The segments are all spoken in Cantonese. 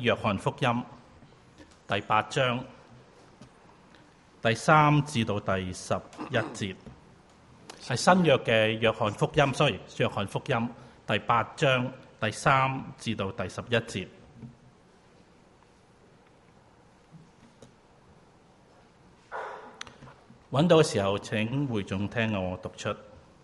約翰福音第8章第3至到第11節，係新約嘅約翰福音約翰福音第8章第3至到第11節。揾到嘅時候，請會眾聽我讀出。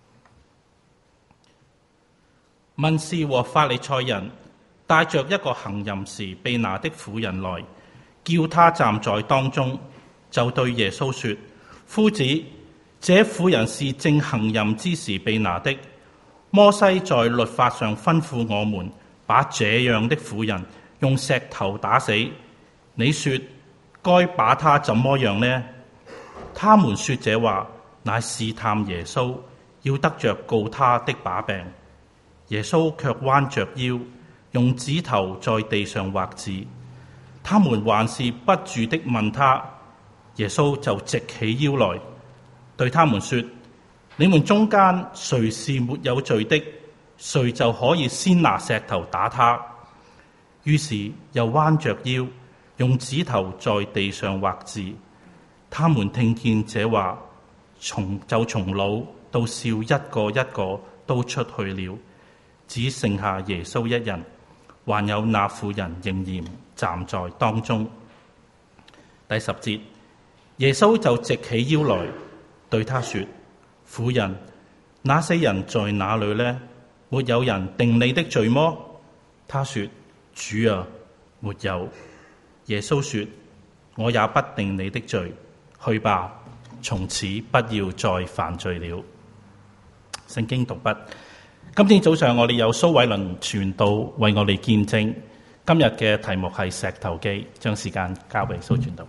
文士和法利賽人帶着一個行淫時被拿的婦人來，叫他站在當中，就對耶穌說：夫子，這婦人是正行淫之時被拿的。摩西在律法上吩咐我們，把這樣的婦人用石頭打死。你說該把他怎麼樣呢？他們說這話，乃試探耶穌，要得着告他的把柄。耶穌卻彎着腰，用指頭在地上畫字。他們還是不住的問他，耶穌就直起腰來，對他們說：你們中間誰是沒有罪的，誰就可以先拿石頭打他。於是又彎着腰，用指頭在地上畫字。他們聽見這話，就從老到少一個一個都出去了，只剩下耶穌一人，還有那婦人仍然站在當中。第10節，耶穌就直起腰來，對他說：婦人，那些人在哪裏呢？沒有人定你的罪麼？他說：主啊，沒有。耶穌說：我也不定你的罪。去吧，從此不要再犯罪了。聖經讀畢。今天早上我哋有蘇偉倫傳道為我哋見證。今日嘅題目係石頭記，將時間交俾蘇傳道。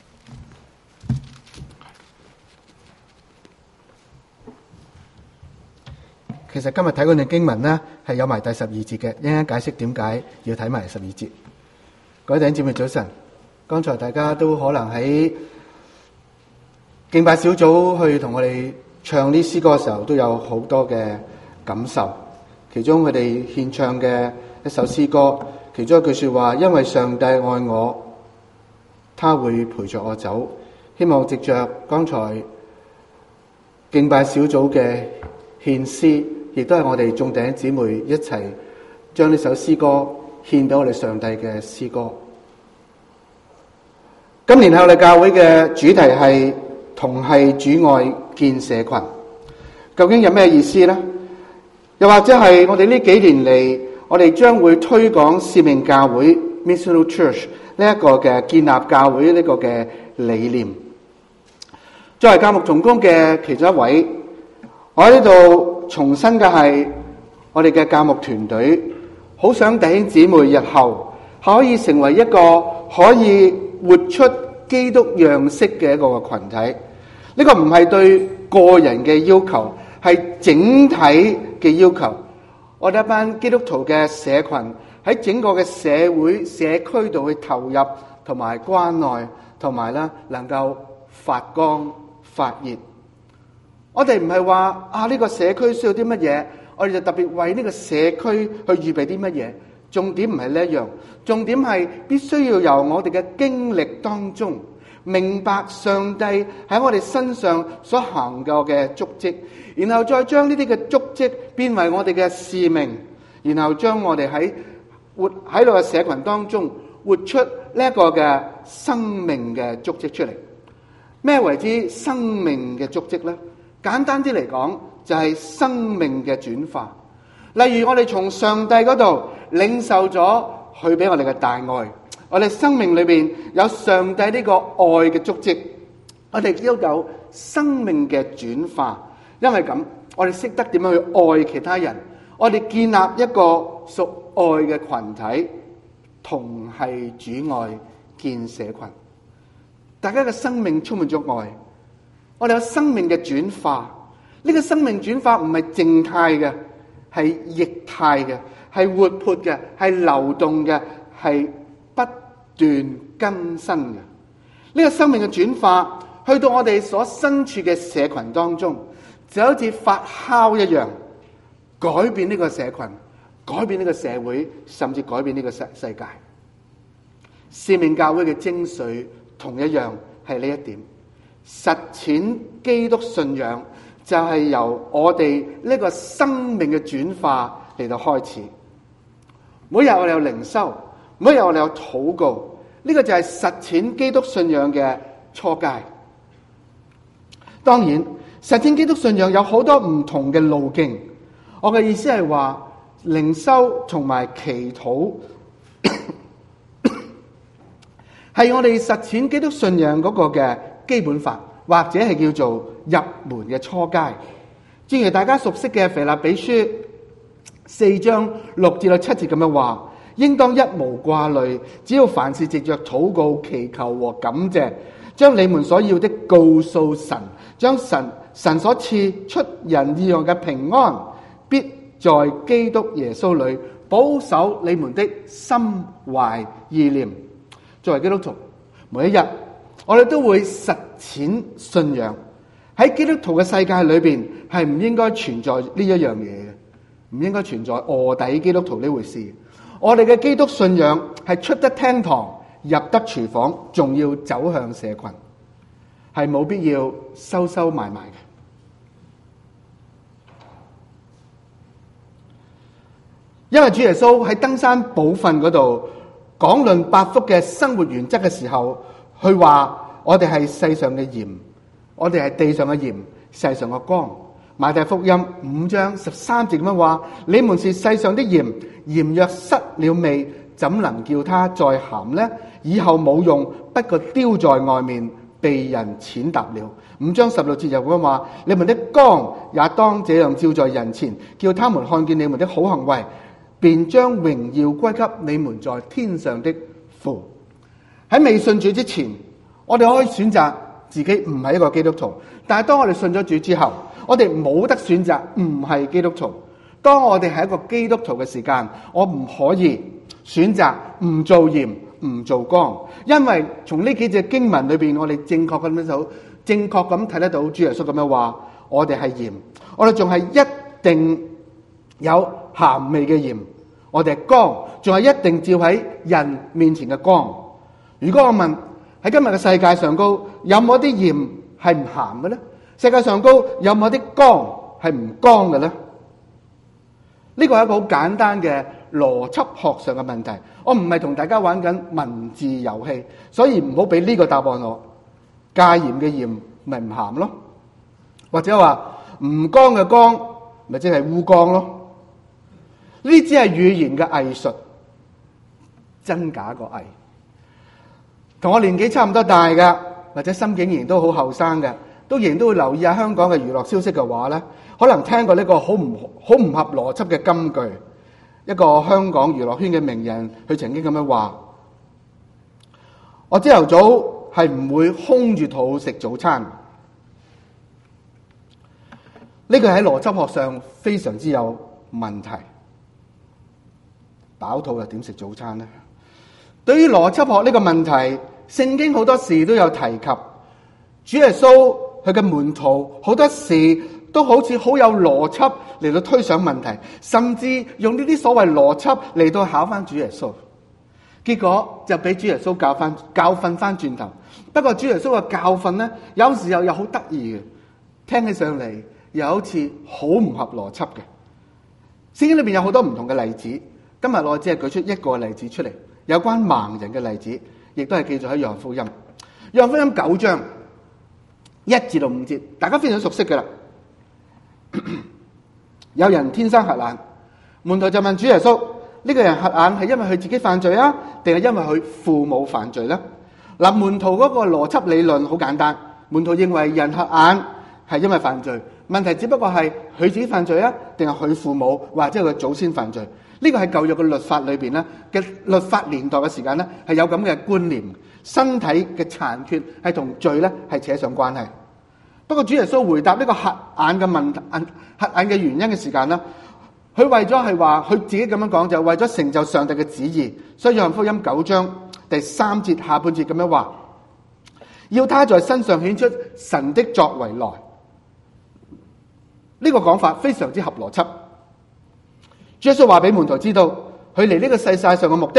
其實今日睇嗰段經文呢，係有埋第12節嘅，一陣間解釋點解要睇埋12節。各位弟兄姊妹早晨，剛才大家都可能喺敬拜小組去同我哋唱呢詩歌嘅時候，都有好多嘅感受。其中佢哋獻唱嘅一首詩歌，其中一句說話：因為上帝愛我，他會陪着我走。希望藉着剛才敬拜小組嘅獻詩，亦都係我哋眾弟兄姊妹一齊將呢首詩歌獻到我哋上帝嘅詩歌。今年我哋教會嘅主題係同係主愛建社群，究竟有咩意思呢？又或者係我哋呢幾年嚟，我哋將會推廣使命教會 Missional Church 呢一個嘅建立教會呢個嘅理念。作為教牧同工嘅其中一位，我喺呢度重申嘅係我哋嘅教牧團隊，好想弟兄姊妹日後可以成為一個可以活出基督樣式嘅一個群體。呢個唔係對個人嘅要求，係整體嘅要求。我哋一班基督徒嘅社群喺整個嘅社會社區度去投入同埋關愛，同埋咧能夠發光發熱。我哋唔係話呢個社區需要啲乜嘢，我哋就特別為呢個社區去預備啲乜嘢。重點唔係呢一樣，重點係必須要由我哋嘅經歷當中明白上帝喺我哋身上所行過嘅足跡，然後再將呢啲嘅足跡變為我哋嘅使命，然後將我哋喺活喺度嘅社群當中活出呢一個嘅生命嘅足跡出嚟。咩為之生命嘅足跡呢？簡單啲嚟講，就係生命嘅轉化。例如我哋從上帝嗰度領受咗佢俾我哋嘅大愛，我哋生命裏邊有上帝呢個愛嘅足跡，我哋都有生命嘅轉化。因為咁，我哋識得點樣去愛其他人，我哋建立一個屬愛嘅群體，同係主愛建社群。大家嘅生命充滿咗愛，我哋有生命嘅轉化。呢個生命轉化唔係靜態嘅，係液態嘅，係活潑嘅，係流動嘅，係不斷更新嘅。呢個生命嘅轉化去到我哋所身處嘅社群當中，就好似發酵一樣，改變呢個社群，改變呢個社會，甚至改變呢個世界。 使命教會嘅精髓同一樣係呢一點，實踐基督信仰就係由我哋呢個生命嘅轉化嚟到開始。每日我哋有靈修，每日我哋有禱告，呢個就係實踐基督信仰嘅初階。當然，實踐基督信仰有好多唔同嘅路徑。我嘅意思係話，靈修同埋祈禱係我哋實踐基督信仰嗰個嘅基本法，或者係叫做入門嘅初階。正如大家熟悉嘅腓立比書4章6至7節咁樣話，應當一無掛慮，只要凡事藉着禱告、祈求和感謝，將你們所要的告訴神，將神所賜出人意外嘅平安，必在基督耶穌裏保守你們的心懷意念。作為基督徒，每一日我哋都會實踐信仰。喺基督徒嘅世界裏邊，係唔應該存在呢一樣嘢嘅，唔應該存在臥底基督徒呢回事。我哋嘅基督信仰係出得廳堂，入得廚房，仲要走向社群，係冇必要收收埋埋嘅。因為主耶穌喺登山寶訓嗰度講論8福嘅生活原則嘅時候，佢話我哋係世上嘅鹽，我哋係地上嘅鹽，世上嘅光。馬太福音5章13節咁樣話：你們是世上的鹽，鹽若失了味，怎能叫它再鹹呢？以後冇用，不過丟在外面，被人踐踏了。5章16節又咁樣話：你們的光也當這樣照在人前，叫他們看見你們的好行為，便將榮耀歸給你們在天上的父。喺未信主之前，我哋可以選擇自己唔係一個基督徒，但係當我哋信咗主之後，我哋冇得選擇唔係基督徒。當我哋係一個基督徒嘅時間，我唔可以選擇唔做鹽唔做光，因為從呢幾隻經文裏邊，我哋正確咁睇得到主耶穌咁樣話：我哋係鹽，我哋仲係一定有鹹味嘅鹽；我哋係光，仲係一定照喺人面前嘅光。如果我問喺今日嘅世界上高，有冇啲鹽係唔鹹嘅咧？世界上高有冇啲光係唔光嘅咧？呢個係一個好簡單嘅邏輯學上嘅問題。我唔係同大家玩緊文字遊戲，所以唔好俾呢個答案我。戒鹽嘅鹽咪唔鹹咯，或者話唔光嘅光咪即係烏光咯。呢啲只係語言嘅藝術，真假個偽。同我年紀差唔多大嘅，或者心境仍然都好後生嘅，都仍然都會留意下香港嘅娛樂消息嘅話咧，可能聽過呢個好唔合邏輯嘅金句。一個香港娛樂圈嘅名人，佢曾經咁樣話：我朝頭早係唔會空住肚食早餐。呢個喺邏輯學上非常之有問題。飽肚又點食早餐呢？對於邏輯學呢個問題，聖經好多時都有提及。主耶穌佢嘅門徒好多時都好似好有邏輯嚟到推想問題，甚至用呢啲所謂邏輯嚟到考翻主耶穌，結果就俾主耶穌教訓翻轉頭。不過主耶穌嘅教訓呢，有時候又好得意嘅，聽起上嚟又好似好唔合邏輯嘅。聖經裏邊有好多唔同嘅例子，今日我只係舉出一個例子出嚟，有關盲人嘅例子，亦都係記載喺約翰福音。約翰福音9章1至5節，大家非常熟悉嘅啦。有人天生瞎眼，門徒就問主耶穌：呢個人瞎眼係因為佢自己犯罪啊，定係因為佢父母犯罪呢？嗱，門徒嗰個邏輯理論好簡單，門徒認為人瞎眼係因為犯罪，問題只不過係佢自己犯罪啊，定係佢父母或者佢祖先犯罪？呢個係舊約嘅律法裏邊咧嘅律法年代嘅時間咧，係有咁嘅觀念，身體嘅殘缺係同罪咧係扯上關係。不過主耶穌回答呢個瞎眼嘅問題、瞎眼嘅原因嘅時間咧，佢為咗係話佢自己咁樣講，就係為咗成就上帝嘅旨意。所以約翰福音9章第3節下半節咁樣話：要他在身上顯出神的作為來。呢個講法非常之合邏輯。主耶穌話俾門徒知道，佢嚟呢個世界上嘅目的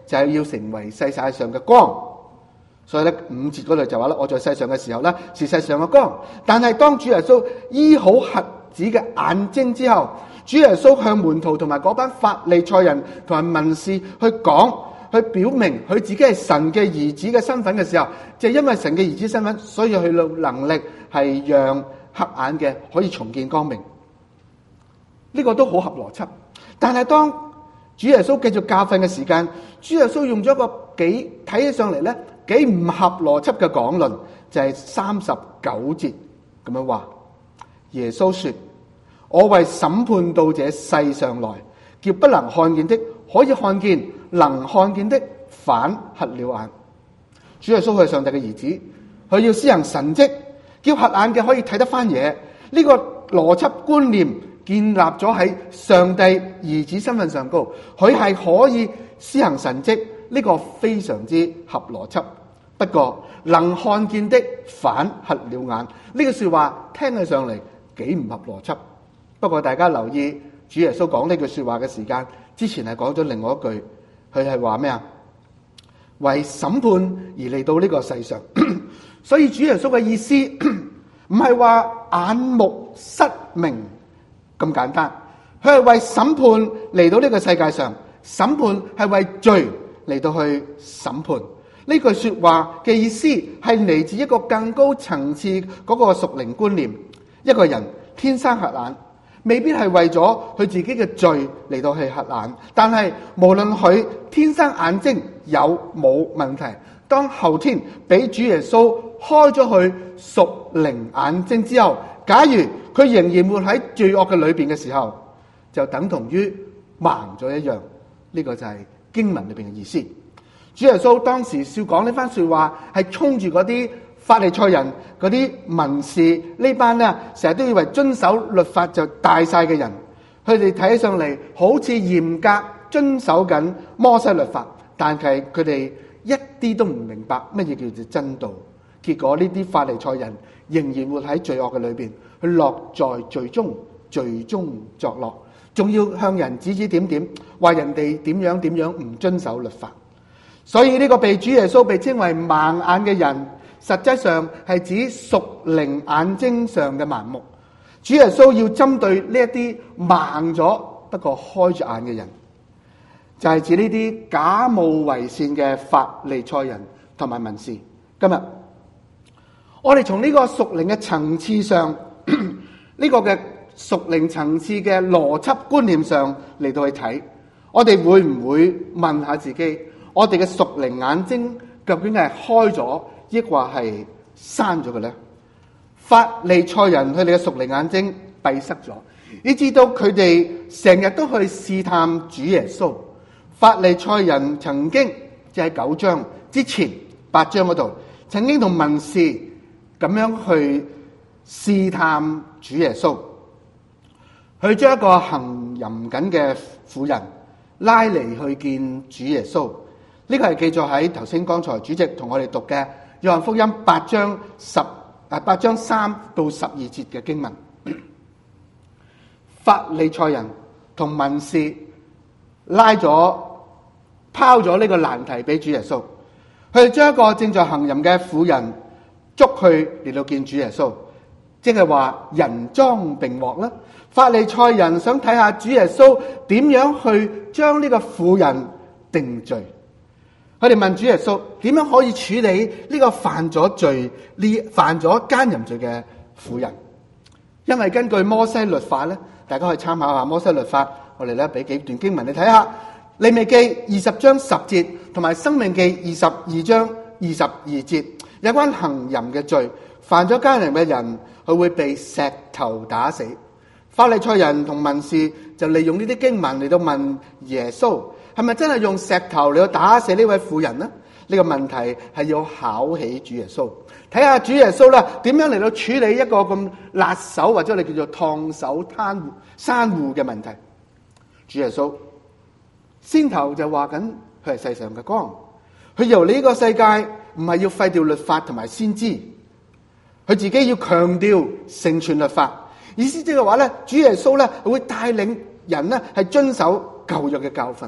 就係要成為世界上嘅光。所以咧5節嗰度就話咧，我在世上嘅時候咧是世上嘅光。但係當主耶穌醫好瞎子嘅眼睛之後，主耶穌向門徒同埋嗰班法利賽人同埋文士去講，去表明佢自己係神嘅兒子嘅身份嘅時候，就係因為神嘅兒子身份，所以佢嘅能力係讓黑眼嘅可以重見光明。呢個都好合邏輯。但係當主耶穌繼續教訓嘅時間，主耶穌用咗一個幾睇起上嚟咧幾唔合邏輯嘅講論，就係39節咁樣話。耶穌說：我為審判到這世上來，叫不能看見的可以看見，能看見的反瞎了眼。主耶穌係上帝嘅兒子，佢要施行神蹟，叫瞎眼嘅可以睇得翻嘢。呢個邏輯觀念建立咗喺上帝兒子身份上高，佢係可以施行神蹟，呢個非常之合邏輯。不過能看見的反瞎了眼，呢個說話聽起上嚟幾唔合邏輯。不過大家留意主耶穌講呢句說話嘅時間之前係講咗另外一句，佢係話咩啊？為審判而嚟到呢個世上。所以主耶穌嘅意思唔係話眼目失明咁簡單，佢係為審判嚟到呢個世界上，審判係為罪嚟到去審判。呢句說話嘅意思係嚟自一個更高層次嗰個屬靈觀念。一個人天生瞎眼，未必係為咗佢自己嘅罪嚟到去瞎眼，但係無論佢天生眼睛有冇問題，當後天俾主耶穌開咗佢屬靈眼睛之後，假如佢仍然活喺罪惡嘅裏邊嘅時候，就等同於盲咗一樣。呢個就係經文裏邊嘅意思。主耶穌當時少講呢番說話，係衝住嗰啲法利賽人、嗰啲文士呢班咧，成日都以為遵守律法就大晒嘅人，佢哋睇起上嚟好似嚴格遵守緊摩西律法，但係佢哋一啲都唔明白乜嘢叫做真道。結果呢啲法利賽人仍然活喺罪惡嘅裏邊，佢落在罪中，罪中作樂，仲要向人指指點點，話人哋點樣點樣唔遵守律法。所以呢個被主耶穌被稱為盲眼嘅人，實際上係指屬靈眼睛上嘅盲目。主耶穌要針對呢一啲盲咗不過開咗眼嘅人，就係指呢啲假冒為善嘅法利賽人同埋文士。今日我哋從呢個屬靈嘅層次上，呢個嘅屬靈層次嘅邏輯觀念上嚟到去睇，我哋會唔會問下自己，我哋嘅屬靈眼睛究竟係開咗抑或係閂咗嘅咧？法利賽人佢哋嘅屬靈眼睛閉塞咗，以致到佢哋成日都去試探主耶穌。法利賽人曾經就喺9章之前8章嗰度，曾經同文士咁樣去試探主耶穌，佢將一個行淫緊嘅婦人拉嚟去見主耶穌。呢個係記載喺頭先剛才主席同我哋讀嘅約翰福音8章3到12節嘅經文。法利賽人同文士拋咗呢個難題俾主耶穌，佢哋將一個正在行淫嘅婦人捉去嚟到見主耶穌，即係話人贓並獲啦。法利賽人想睇下主耶穌點樣去將呢個婦人定罪。佢哋問主耶穌點樣可以處理呢個犯咗奸淫罪嘅婦人？因為根據摩西律法咧，大家可以參考下摩西律法。我哋咧俾幾段經文你睇下，利未記20章10節同埋申命記22章22節，有關行淫嘅罪，犯咗奸淫嘅人，佢會被石頭打死。法利賽人同文士就利用呢啲經文嚟到問耶穌，係咪真係用石頭嚟到打死呢位婦人呢？呢個問題係要考起主耶穌，睇下主耶穌啦點樣嚟到處理一個咁辣手或者你叫做燙手山芋嘅問題。主耶穌先頭就話緊佢係世上嘅光，佢由呢個世界唔係要廢掉律法同埋先知，佢自己要強調成全律法。意思即係話咧，主耶穌咧會帶領人咧係遵守舊約嘅教訓。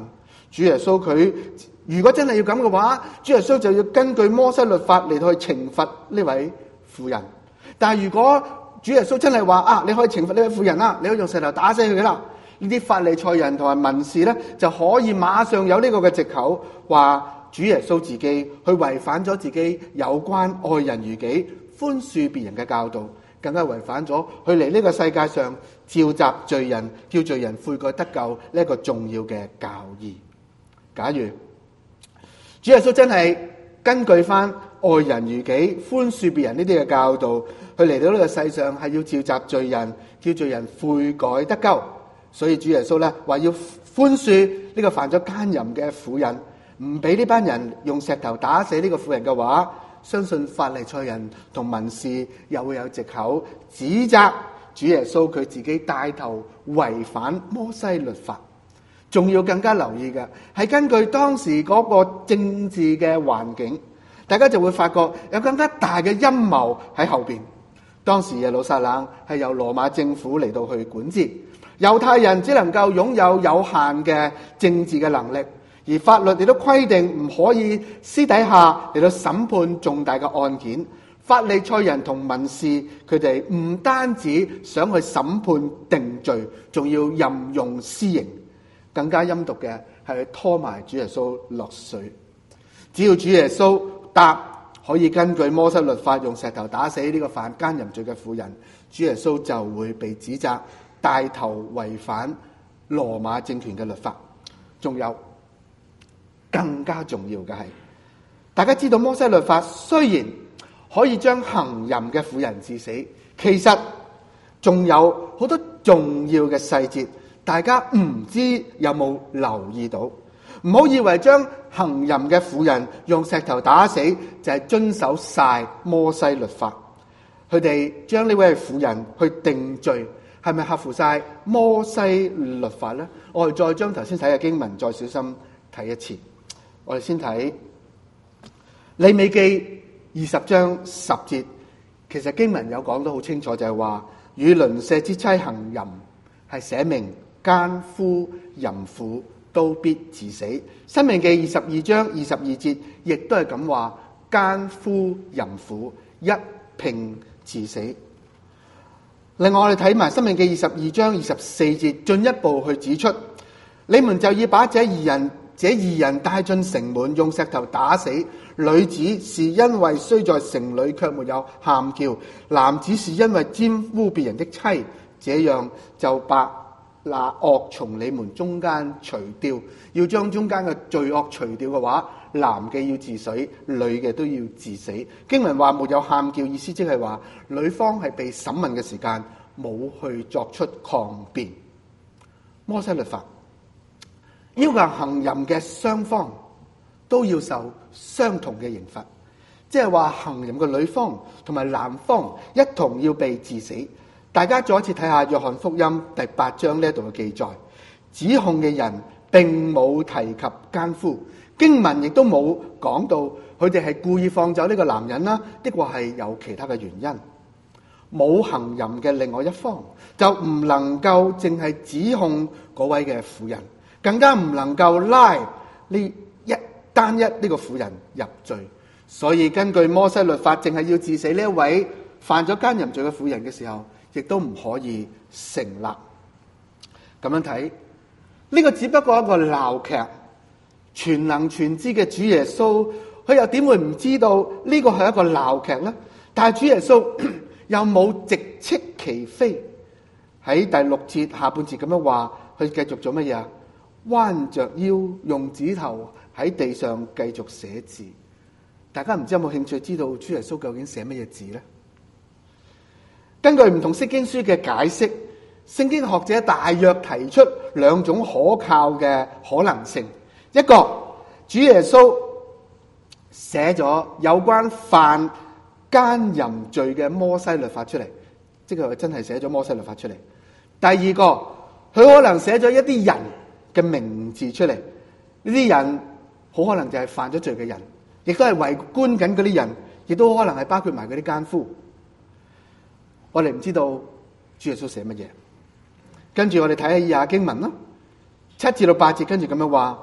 主耶穌佢如果真係要咁嘅話，主耶穌就要根據摩西律法嚟到去懲罰呢位婦人。但係如果主耶穌真係話你可以懲罰呢位婦人啦，你可以用石頭打死佢啦，呢啲法利賽人同埋文士咧就可以馬上有呢個嘅藉口，話主耶穌自己去違反咗自己有關愛人如己、寬恕別人嘅教導，更加違反咗去嚟呢個世界上召集罪人、叫罪人悔改得救呢一個重要嘅教義。假如主耶穌真係根據翻愛人如己、寬恕別人呢啲嘅教導，去嚟到呢個世上係要召集罪人、叫罪人悔改得救，所以主耶穌咧話要寬恕呢個犯咗奸淫嘅婦人，唔俾呢班人用石頭打死呢個婦人嘅話，相信法利賽人同文士又會有藉口指責主耶穌佢自己帶頭違反摩西律法。仲要更加留意嘅係根據當時嗰個政治嘅環境，大家就會發覺有更加大嘅陰謀喺後邊。當時耶路撒冷係由羅馬政府嚟到去管治，猶太人只能夠擁有有限嘅政治嘅能力，而法律亦都規定唔可以私底下嚟到審判重大嘅案件。法利賽人同文士佢哋唔單止想去審判定罪，仲要任用私刑。更加陰毒嘅係拖埋主耶穌落水。只要主耶穌答可以根據摩西律法用石頭打死呢個犯奸淫罪嘅婦人，主耶穌就會被指責帶頭違反羅馬政權嘅律法。仲有更加重要嘅係，大家知道摩西律法雖然可以將行淫嘅婦人治死，其實仲有好多重要嘅細節，大家唔知有冇留意到？唔好以為將行淫嘅婦人用石頭打死就係遵守晒摩西律法。佢哋將呢位婦人去定罪，係咪合乎晒摩西律法呢？我哋再將頭先睇嘅經文再小心睇一次。我哋先睇利未記20章10節，其實經文有講得好清楚，就係話與鄰舍之妻行淫，係寫明奸夫淫婦都必治死。申命記22章22節亦都係咁話，奸夫淫婦一併治死。另外我哋睇埋申命記22章24節，進一步去指出，你們就要把這二人帶進城門，用石頭打死。女子是因為雖在城裏卻沒有喊叫，男子是因為沾污別人的妻，這樣就把那惡從你們中間除掉。要將中間嘅罪惡除掉嘅話，男嘅要治死，女嘅都要治死。經文話沒有喊叫，意思即係話女方係被審問嘅時間冇去作出抗辯。摩西律法要求行淫嘅雙方都要受相同嘅刑罰，即係話行淫嘅女方同埋男方一同要被治死。大家再一次睇下約翰福音第8章呢度嘅記載，指控嘅人並冇提及奸夫，經文亦都冇講到佢哋係故意放走呢個男人啦，抑或係有其他嘅原因。冇行淫嘅另外一方就唔能夠淨係指控嗰位嘅婦人，更加唔能夠拉呢單一呢個婦人入罪。所以根據摩西律法，淨係要治死呢一位犯咗奸淫罪嘅婦人嘅時候，亦都唔可以成立。咁樣睇，呢個只不過一個鬧劇，全能全知嘅主耶穌，佢又點會唔知道呢個係一個鬧劇呢？但係主耶穌又冇直斥其非，喺第6節下半節咁樣話，佢繼續做乜嘢啊？彎着腰用指頭喺地上繼續寫字。大家唔知有冇興趣知道主耶穌究竟寫乜嘢字呢？根據唔同釋經書嘅解釋，聖經學者大約提出2種可靠嘅可能性。一個，主耶穌寫咗有關犯奸淫罪嘅摩西律法出嚟，即係佢真係寫咗摩西律法出嚟。第二個，佢可能寫咗一啲人嘅名字出嚟，呢啲人好可能就係犯咗罪嘅人，亦都係圍觀緊嗰啲人，亦都可能係包括埋嗰啲奸夫。我哋唔知道主耶穌寫乜嘢。跟住我哋睇下以下經文啦，7至8節，跟住咁樣話：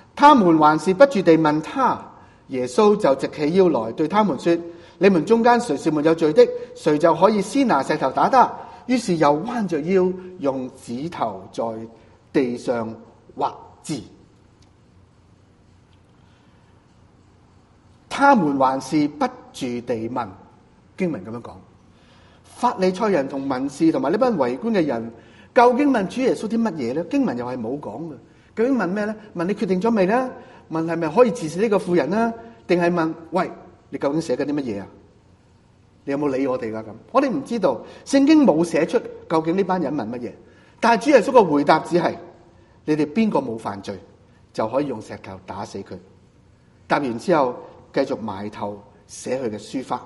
他們還是不住地問他。耶穌就直起腰來對他們說：你們中間誰是沒有罪的，誰就可以先拿石頭打他。於是又彎着腰用指頭在地上畫字。他們還是不住地問。經文咁樣講，法利賽人同文士同埋呢班圍觀嘅人，究竟問主耶穌啲乜嘢咧？經文又係冇講嘅。究竟問咩咧？問你決定咗未咧？問係咪可以治死呢個婦人呢？定係問喂，你究竟寫緊啲乜嘢啊？你有冇理我哋噶咁？我哋唔知道，聖經冇寫出究竟呢班人問乜嘢。但係主耶穌嘅回答只係：你哋邊個冇犯罪，就可以用石頭打死佢。答完之後，繼續埋頭寫佢嘅書法。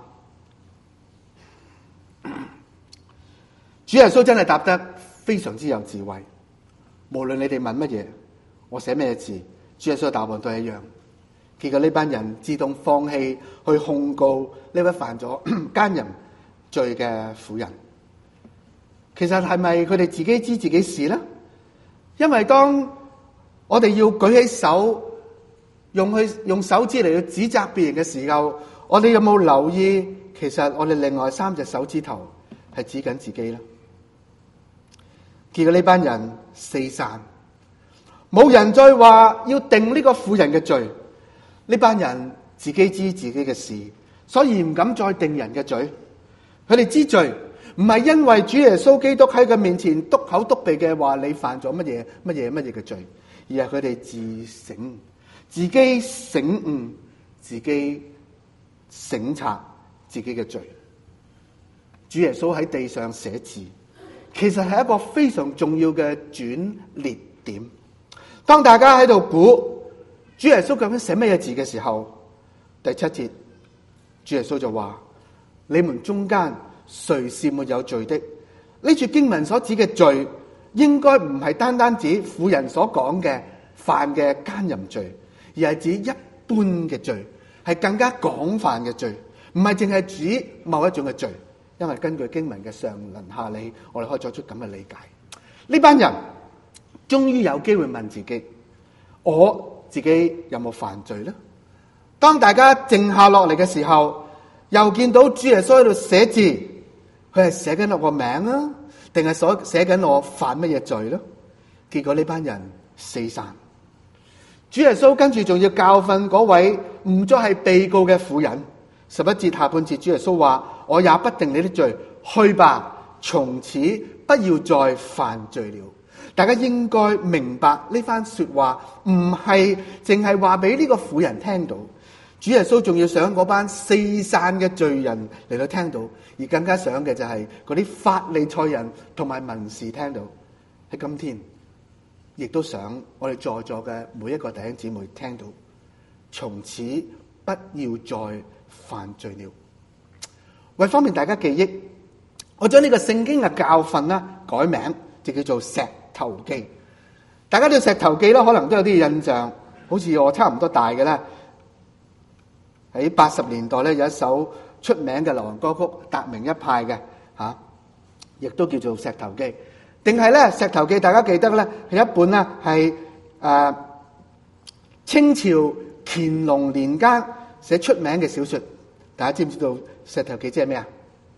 主耶穌真係答得非常之有智慧。無論你哋問乜嘢，我寫咩字，主耶穌嘅答案都係一樣。結果呢班人自動放棄去控告呢位犯咗奸淫罪嘅婦人。其實係咪佢哋自己知自己事呢？因為當我哋要舉起手，用手指嚟去指責別人嘅時候，我哋有冇留意？其實我哋另外3隻手指頭係指緊自己呢？結果呢班人四散，冇人再話要定呢個婦人嘅罪。呢班人自己知自己嘅事，所以唔敢再定人嘅罪。佢哋知罪唔係因為主耶穌基督喺佢面前篤口篤鼻嘅話你犯咗乜嘢嘅罪，而係佢哋自己醒悟，自己省察自己嘅罪。主耶穌喺地上寫字，其實係一個非常重要嘅轉捩點。當大家喺度估主耶穌究竟寫咩字嘅時候，第7節，主耶穌就話：你們中間誰是沒有罪的？呢處經文所指嘅罪，應該唔係單單指婦人所講嘅犯嘅奸淫罪，而係指一般嘅罪，係更加廣泛嘅罪，唔係淨係指某一種嘅罪。因為根據經文嘅上文下理，我哋可以作出咁嘅理解。呢班人終於有機會問自己：我自己有冇犯罪呢？當大家靜下落嚟嘅時候，又見到主耶穌喺度寫字，佢係寫緊我個名啊，定係寫緊我犯乜嘢罪呢？結果呢班人四散。主耶穌跟住仲要教訓嗰位唔再係被告嘅婦人。11節下半節，主耶穌話：我也不定你的罪，去吧，從此不要再犯罪了。大家應該明白呢番說話唔係淨係話俾呢個婦人聽到，主耶穌仲要想嗰班四散嘅罪人嚟到聽到，而更加想嘅就係嗰啲法利賽人同埋文士聽到。喺今天亦都想我哋在座嘅每一個弟兄姊妹聽到，從此不要再犯罪了。為方便大家記憶，我將呢個聖經嘅教訓改名，就叫做石頭記。大家對石頭記可能都有啲印象，好似我差唔多大嘅啦。喺80年代有一首出名嘅流行歌曲，達明一派嘅亦都叫做石頭記。定係石頭記，大家記得係一本係清朝乾隆年間寫出名嘅小說。大家知唔知道石頭記即係咩啊？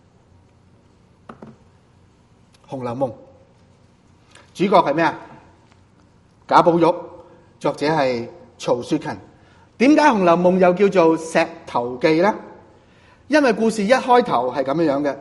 紅樓夢主角係咩啊？賈寶玉，作者係曹雪芹。點解紅樓夢又叫做石頭記呢？因為故事一開頭係咁樣嘅，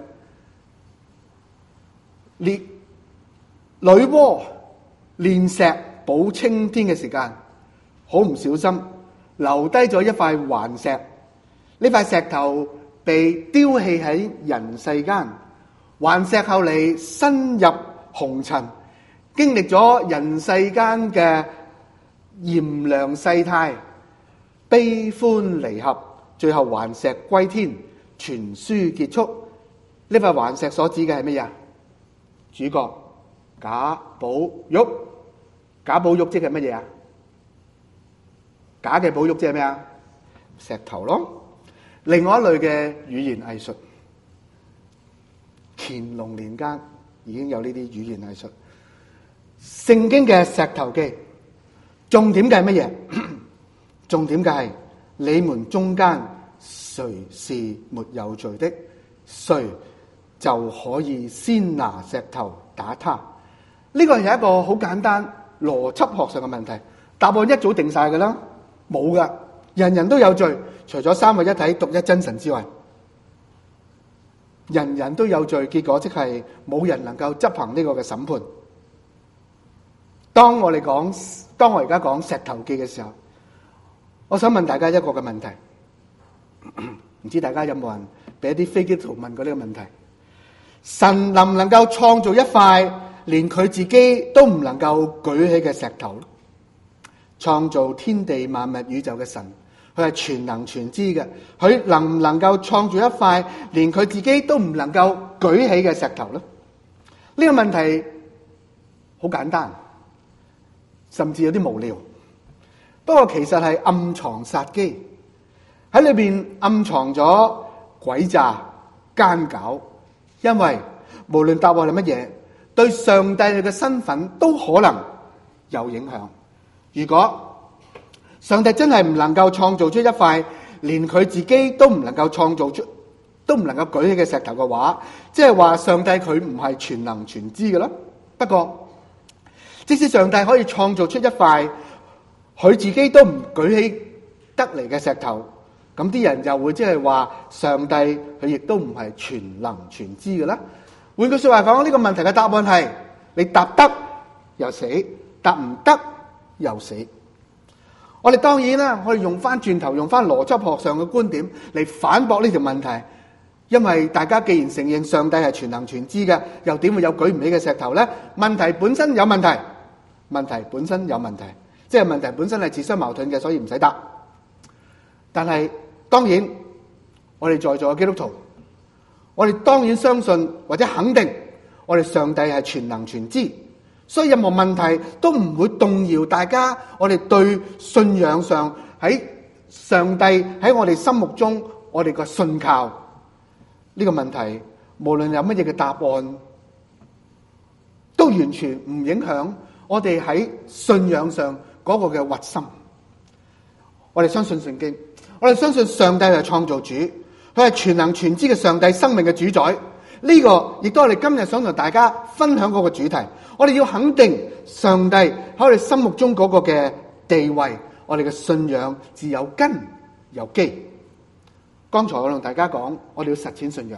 女媧煉石補青天嘅時間，好唔小心留低咗一塊頑石。呢塊石頭被丟棄喺人世間，頑石後嚟深入紅塵，經歷咗人世間嘅炎涼世態，悲歡離合，最後頑石歸天，全書結束。呢塊頑石所指嘅係乜嘢？主角賈寶玉。賈寶玉即係乜嘢啊？假嘅寶玉即係咩啊？石頭咯。另外一類嘅語言藝術，乾隆年間已經有呢啲語言藝術。聖經嘅石頭記重點嘅係乜嘢？ 重點嘅係你們中間誰是沒有罪的，誰就可以先拿石頭打他。呢個係一個好簡單邏輯學上嘅問題，答案一早定晒㗎啦，冇㗎，人人都有罪，除咗三位一體獨一真神之外，人人都有罪，結果即係冇人能夠執行呢個嘅審判。當我而家講石頭記嘅時候，我想問大家一個嘅問題，唔知大家有冇人俾一啲非基督徒問過呢個問題？神能唔能夠創造一塊連佢自己都唔能夠舉起嘅石頭？創造天地萬物宇宙嘅神，佢係全能全知嘅，佢能唔能夠創造一塊連佢自己都唔能夠舉起嘅石頭呢？呢個問題好簡單，甚至有啲無聊，不過其實係暗藏殺機，喺裏邊暗藏咗詭詐奸狡。因為無論答案係乜嘢，對上帝嘅身份都可能有影響。如果上帝真係唔能夠創造出一塊連佢自己都唔能夠創造出、都唔能夠舉起嘅石頭嘅話，即係話上帝佢唔係全能全知嘅啦。不過即使上帝可以創造出一塊佢自己都唔舉起得嚟嘅石頭，咁啲人就會即係話上帝佢亦都唔係全能全知嘅啦。換句說話講，呢個問題嘅答案係你答得又死，答唔得又死。我哋當然啦，可以用翻轉頭，用翻邏輯學上嘅觀點嚟反駁呢條問題。因為大家既然承認上帝係全能全知嘅，又點會有舉唔起嘅石頭呢？問題本身有問題，問題本身有問題，即係問題本身係自相矛盾嘅，所以唔使答。但係當然，我哋在座嘅基督徒，我哋當然相信或者肯定，我哋上帝係全能全知，所以任何問題都唔會動搖大家我哋對信仰上喺上帝喺我哋心目中我哋個信靠。呢個問題無論有乜嘢嘅答案，都完全唔影響我哋喺信仰上嗰個嘅核心。我哋相信聖經，我哋相信上帝係創造主，佢係全能全知嘅上帝，生命嘅主宰。呢個亦都係我哋今日想同大家分享嗰個主題。我哋要肯定上帝喺我哋心目中嗰個嘅地位，我哋嘅信仰自有根有基。剛才我同大家講，我哋要實踐信仰。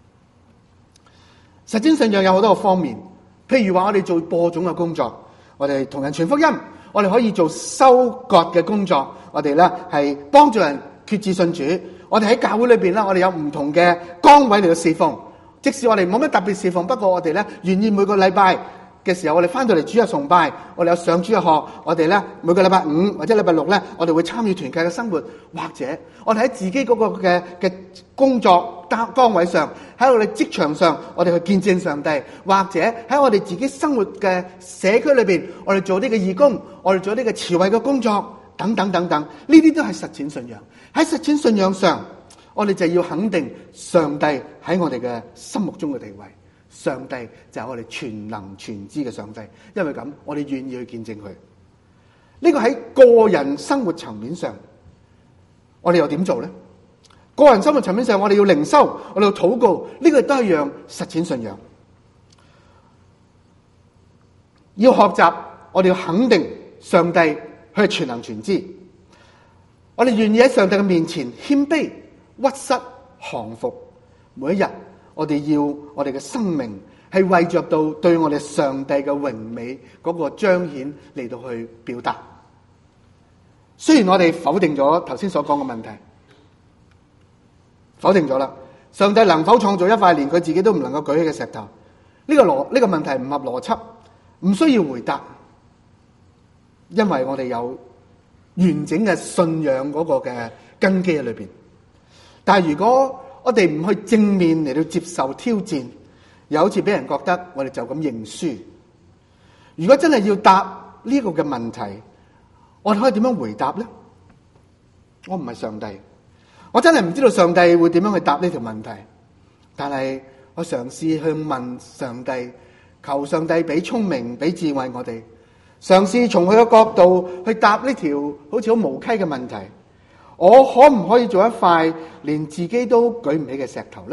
實踐信仰有好多個方面，譬如話我哋做播種嘅工作，我哋同人傳福音，我哋可以做收割嘅工作，我哋咧係幫助人決志信主。我哋喺教會裏邊咧，我哋有唔同嘅崗位嚟到侍奉。即使我哋冇乜特別侍奉，不過我哋咧願意每個禮拜嘅時候，我哋翻到嚟主日崇拜，我哋有上主日學，我哋咧每個禮拜五或者禮拜六咧，我哋會參與團契嘅生活，或者我哋喺自己嗰個嘅工作崗位上，喺我哋職場上，我哋去見證上帝，或者喺我哋自己生活嘅社區裏邊，我哋做呢個義工，我哋做呢個慈惠嘅工作，等等等等，呢啲都係實踐信仰。喺實踐信仰上，我哋就要肯定上帝喺我哋嘅心目中嘅地位。上帝就係我哋全能全知嘅上帝，因為咁，我哋願意去見證佢。呢個喺個人生活層面上，我哋又點做呢？個人生活層面上，我哋要靈修，我哋要禱告，呢個都係一樣實踐信仰。要學習，我哋要肯定上帝佢係全能全知。我哋願意喺上帝嘅面前謙卑、屈膝、降服。每一日，我哋要我哋嘅生命係為着到對我哋上帝嘅榮美嗰個彰顯嚟到去表達。雖然我哋否定咗頭先所講嘅問題，否定咗啦，上帝能否創造一塊連佢自己都唔能夠舉起嘅石頭？呢個問題唔合邏輯，唔需要回答，因為我哋有完整嘅信仰嗰個嘅根基喺裏邊。但係如果我哋唔去正面嚟到接受挑戰，又好似俾人覺得我哋就咁認輸。如果真係要答呢個嘅問題，我哋可以點樣回答呢？我唔係上帝，我真係唔知道上帝會點樣去答呢條問題。但係我嘗試去問上帝，求上帝俾聰明、俾智慧我哋， 嘗試從佢嘅角度去答呢條好似好無稽嘅問題：我可唔可以做一塊連自己都舉唔起嘅石頭呢？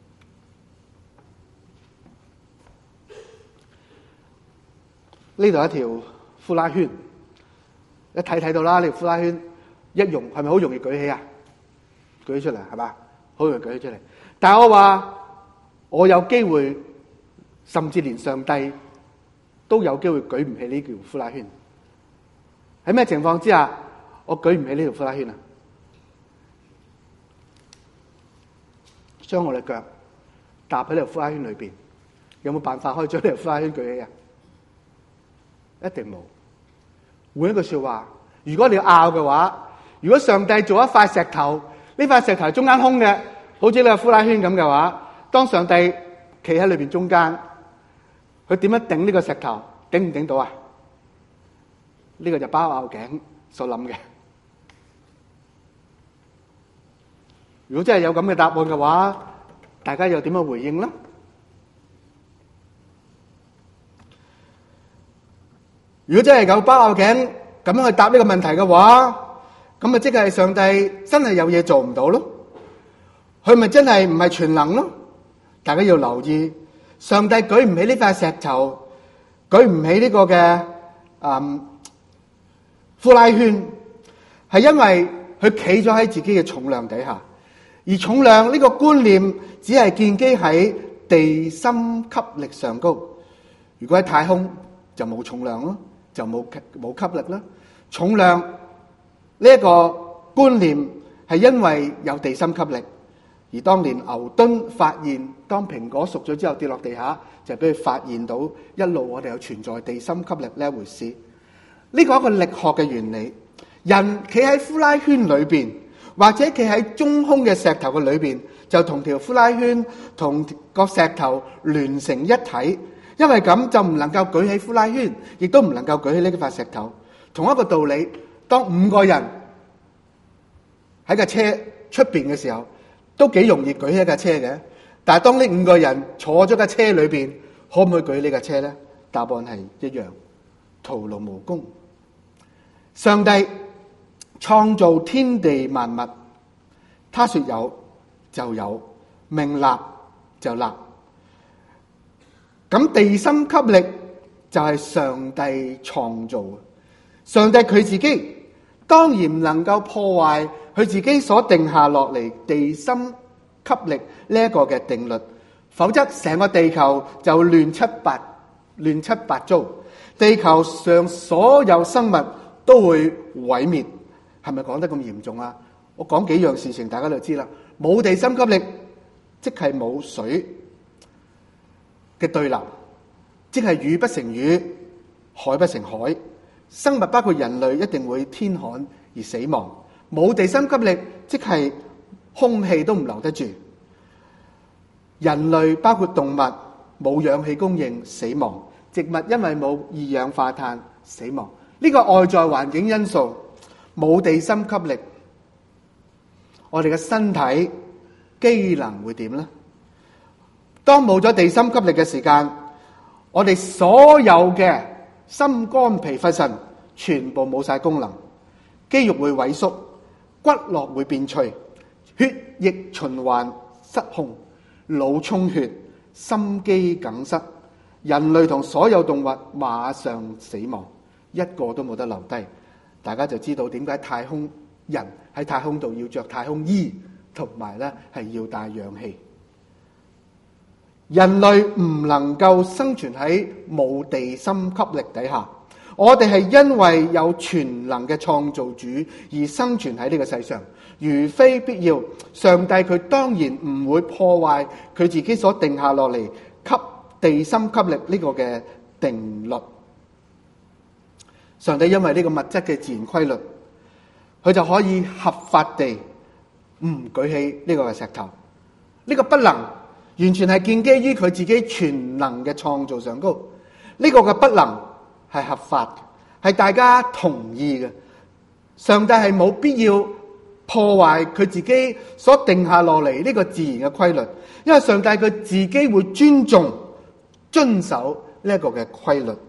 呢度一條呼拉圈，一睇到啦，呢條呼拉圈一用係咪好容易舉起啊？舉起出嚟係嘛？好容易舉起出嚟。但係我話我有機會，甚至連上帝都有機會舉唔起呢條呼拉圈。喺咩情況之下我舉唔起呢條呼拉圈啊？將我哋腳搭喺呢條呼拉圈裏邊，有冇辦法可以將呢條呼拉圈舉起啊？一定冇。換一句說話，如果你要拗嘅話，如果上帝做一塊石頭，呢塊石頭係中間空嘅，好似呢個呼拉圈咁嘅話，當上帝企喺裏邊中間，佢點樣頂呢個石頭？頂唔頂到啊？呢個就包拗頸所諗嘅。如果真係有咁嘅答案嘅話，大家又點樣回應呢？如果真係有包拗頸咁樣去答呢個問題嘅話，咁咪即係上帝真係有嘢做唔到咯？佢咪真係唔係全能咯？大家要留意，上帝舉唔起呢塊石頭，舉唔起呢個嘅呼拉圈，係因為佢企咗喺自己嘅重量底下，而重量呢個觀念只係建基喺地心吸力上高。如果喺太空就冇重量咯，就冇吸力啦。重量呢一個觀念係因為有地心吸力，而當年牛頓發現，當蘋果熟咗之後跌落地下，就俾佢發現到一路我哋有存在地心吸力呢一回事。呢個係一個力學嘅原理。人企喺呼拉圈裏邊，或者企喺中空嘅石頭嘅裏邊，就同條呼拉圈同個石頭連成一體。因為咁就唔能夠舉起呼拉圈，亦都唔能夠舉起呢塊石頭。同一個道理，當5個人喺架車出邊嘅時候，都幾容易舉起一架車嘅。但係當呢5個人坐咗架車裏邊，可唔可以舉呢架車呢？答案係一樣，徒勞無功。上帝創造天地萬物，他說有就有，命立就立。咁地心吸力就係上帝創造嘅。上帝佢自己當然唔能夠破壞佢自己所定下落嚟地心吸力呢一個嘅定律，否則成個地球就亂七八糟，地球上所有生物都會毀滅。係咪講得咁嚴重啊？我講幾樣事情大家就知啦。冇地心吸力即係冇水嘅對立，即係魚不成魚，海不成海，生物包括人類一定會天旱而死亡。冇地心吸力即係空氣都唔留得住，人類包括動物冇氧氣供應死亡，植物因為冇二氧化碳死亡。呢個外在環境因素，冇地心吸力，我哋嘅身體機能會點呢？當冇咗地心吸力嘅時間，我哋所有嘅心肝脾肺腎全部冇晒功能，肌肉會萎縮，骨骼會變脆，血液循環失控，腦充血，心肌梗塞，人類同所有動物馬上死亡，一個都冇得留低。大家就知道點解太空人喺太空度要着太空衣，同埋咧係要帶氧氣。人類唔能夠生存喺冇地心吸力底下，我哋係因為有全能嘅創造主而生存喺呢個世上。如非必要，上帝佢當然唔會破壞佢自己所定下落嚟吸地心吸力呢個嘅定律。上帝因為呢個物質嘅自然規律，佢就可以合法地唔舉起呢個嘅石頭。呢個不能完全係建基於佢自己全能嘅創造上高。呢個嘅不能係合法嘅，係大家同意嘅。上帝係冇必要破壞佢自己所定下落嚟呢個自然嘅規律，因為上帝佢自己會尊重遵守呢一個嘅規律。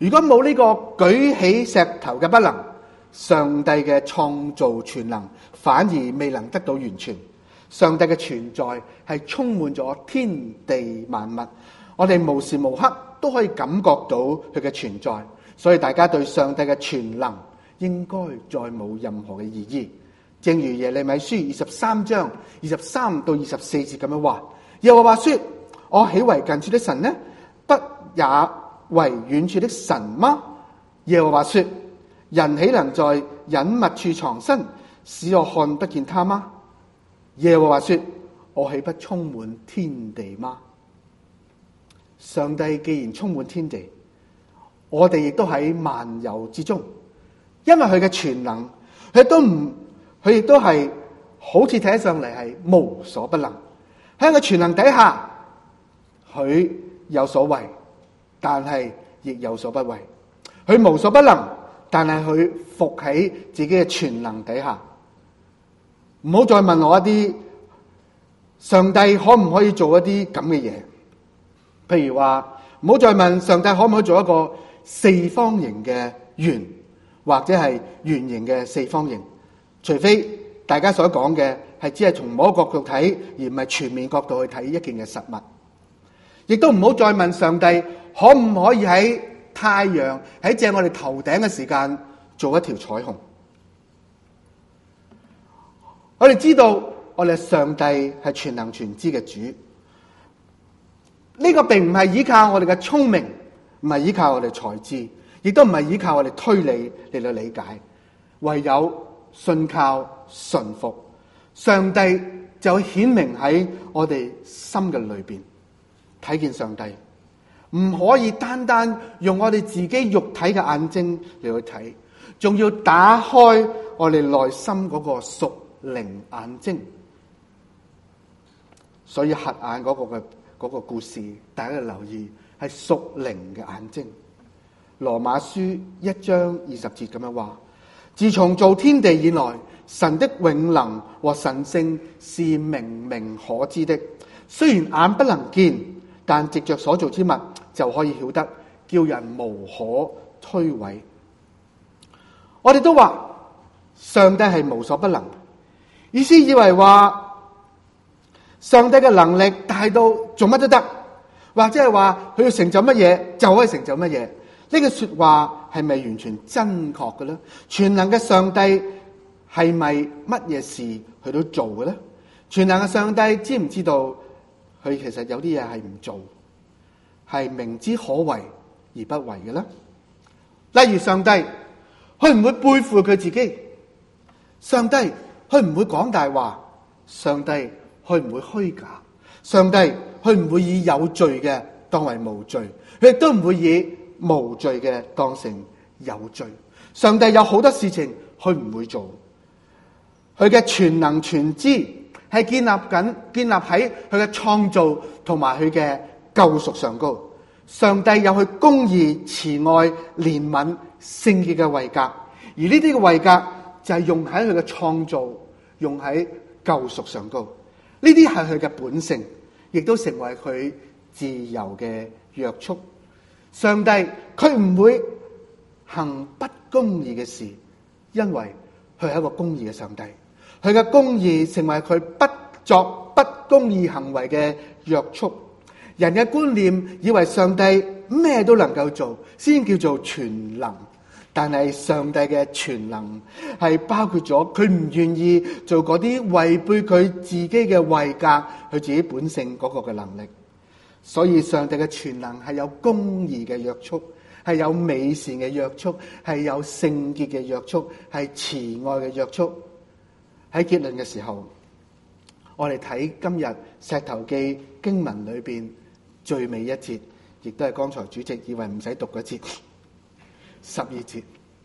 如果冇呢個舉起石頭嘅不能，上帝嘅創造全能反而未能得到完全。上帝嘅存在係充滿咗天地萬物，我哋無時無刻都可以感覺到佢嘅存在，所以大家對上帝嘅全能應該再冇任何嘅異議。正如耶利米書23章23到24節咁樣話，耶和華說：我豈為近處的神呢？不也為遠處的神嗎？耶和華說：人豈能在隱密處藏身，使我看不見他嗎？耶和華說：我豈不充滿天地嗎？上帝既然充滿天地，我哋亦都喺萬有之中，因為佢嘅全能，佢亦都係好似睇上嚟係無所不能。喺佢全能底下，佢有所為，但係亦有所不為。佢無所不能，但係佢伏喺自己嘅全能底下。唔好再問我一啲上帝可唔可以做一啲咁嘅嘢，譬如話唔好再問上帝可唔可以做一個四方形嘅圓，或者係圓形嘅四方形，除非大家所講嘅係只係從某一個角度睇，而唔係全面角度去睇一件嘅實物。亦都唔好再問上帝可唔可以喺太陽喺正我哋頭頂嘅時間做一條彩虹。我哋知道我哋上帝係全能全知嘅主，呢個並唔係依靠我哋嘅聰明，唔係依靠我哋才智，亦都唔係依靠我哋推理嚟到理解，唯有信靠順服，上帝就會顯明喺我哋心嘅裏邊。睇見上帝唔可以單單用我哋自己肉體嘅眼睛嚟去睇，仲要打開我哋內心嗰個屬靈眼睛。所以瞎眼嗰個故事，大家要留意係屬靈嘅眼睛。羅馬書1章20節咁樣話：自從造天地以來，神的永能和神性是明明可知的，雖然眼不能見，但藉着所造之物就可以曉得，叫人無可推諉。我哋都話上帝係無所不能，意思以為話上帝嘅能力大到做乜都得，或者係話佢要成就乜嘢就可以成就乜嘢。呢個說話係咪完全真確嘅咧？全能嘅上帝係咪乜嘢事佢都做嘅咧？全能嘅上帝知唔知道佢其實有啲嘢係唔做，係明知可為而不為嘅咧？例如上帝，佢唔會背負佢自己；上帝，佢唔會講大話；上帝，佢唔會虛假；上帝，佢唔會以有罪嘅當為無罪，佢亦都唔會以無罪嘅當成有罪。上帝有好多事情佢唔會做，佢嘅全能全知係建立喺佢嘅創造同埋佢嘅救贖上高。上帝有佢公義、慈愛、憐憫、聖潔嘅位格，而呢啲嘅位格就係用喺佢嘅創造、用喺救贖上高。呢啲係佢嘅本性，亦都成為佢自由嘅約束。上帝佢唔會行不公義嘅事，因為佢係一個公義嘅上帝。佢嘅公義成為佢不作不公義行為嘅約束。人嘅觀念以為上帝咩都能夠做，先叫做全能。但係上帝嘅全能係包括咗佢唔願意做嗰啲違背佢自己嘅位格、佢自己本性嗰個嘅能力。所以上帝嘅全能係有公義嘅約束，係有美善嘅約束，係有聖潔嘅約束，係慈愛嘅約束。喺結論嘅時候，我哋睇今日石頭記經文裏邊最尾一節，亦都係剛才主席以為唔使讀嗰節，12節。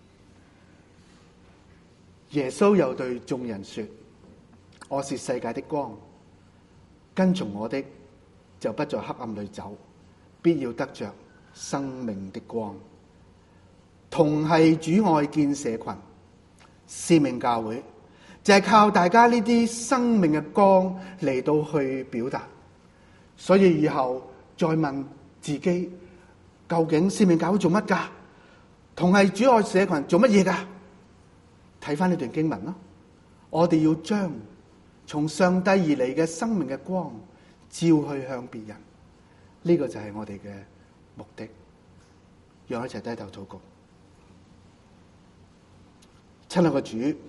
耶穌又對眾人說：我是世界的光，跟從我的就不在黑暗裏走，必要得着生命的光。同係主愛建社群，使命教會就係靠大家呢啲生命嘅光嚟到去表達。所以以後再問自己，究竟使命教會做乜㗎？ 同係主愛社群做乜嘢噶？睇翻呢段經文咯，我哋要將從上帝而嚟嘅生命嘅光照去向別人，呢個就係我哋嘅目的。讓我一齊低頭禱告。親愛嘅主，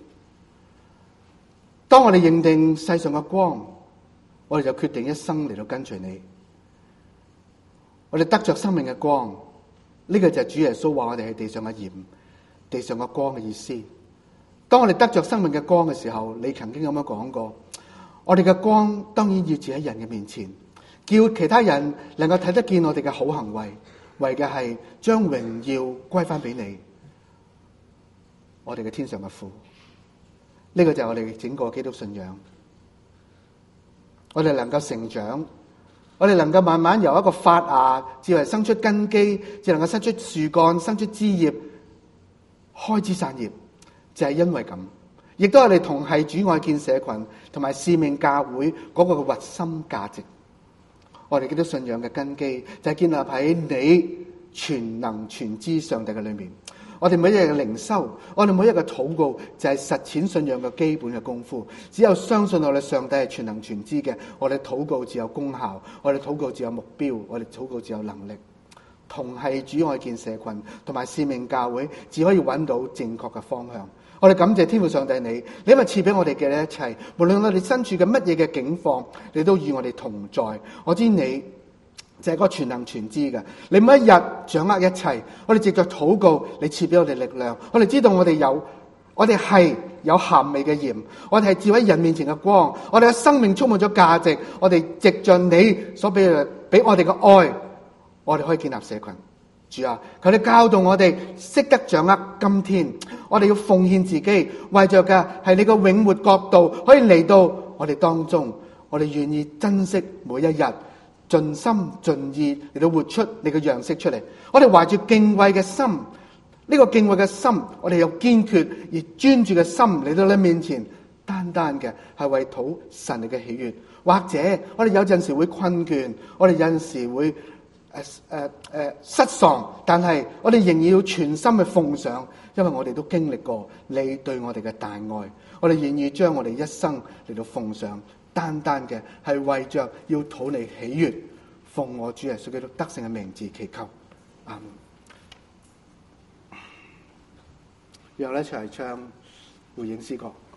當我哋認定世上嘅光，我哋就決定一生嚟到跟隨你。我哋得着生命嘅光，呢個就係主耶穌話我哋係地上嘅鹽、地上嘅光嘅意思。當我哋得着生命嘅光嘅時候，你曾經咁樣講過，我哋嘅光當然要住喺人嘅面前，叫其他人能夠睇得見我哋嘅好行為，為嘅係將榮耀歸翻俾你，我哋嘅天上嘅父。呢個就係我哋整個基督信仰。我哋能夠成長，我哋能夠慢慢由一個發芽，至係生出根基，至能夠生出樹幹、生出枝葉、開枝散葉，就係因為咁，亦都係我哋同係主愛建社群同埋使命教會嗰個嘅核心價值。我哋基督信仰嘅根基就係建立喺你全能全知上帝嘅裏面。我哋每一日嘅靈修，我哋每一日嘅禱告，就係實踐信仰嘅基本嘅功夫。只有相信我哋上帝係全能全知嘅，我哋禱告只有功效，我哋禱告只有目標，我哋禱告只有能力。同係主愛建社群同埋使命教會，只可以揾到正確嘅方向。我哋感謝天父上帝你因為賜俾我哋嘅一切，無論我哋身處嘅乜嘢嘅境況，你都與我哋同在。我知你就係個全能全知嘅，你每一日掌握一切。我哋藉着禱告，你賜俾我哋力量。我哋知道我哋係有鹹味嘅鹽，我哋係照喺人面前嘅光，我哋嘅生命充滿咗價值。我哋藉着你所俾我哋嘅愛，我哋可以建立社群。主啊，佢哋教導我哋識得掌握今天，我哋要奉獻自己，為着嘅係你嘅永活國度可以嚟到我哋當中。我哋願意珍惜每一日，盡心盡意嚟到活出你嘅樣式出嚟。我哋懷住敬畏嘅心，呢個敬畏嘅心，我哋有堅決而專注嘅心嚟到你面前，單單嘅係為討神你嘅喜悅。或者我哋有陣時會困倦，我哋有陣時會失喪，但係我哋仍然要全心去奉上，因為我哋都經歷過你對我哋嘅大愛。我哋願意將我哋一生嚟到奉上，單單嘅係為着要討你喜悅，奉我主耶穌基督得勝嘅名字祈求，阿門。讓我哋一齊唱回應詩歌。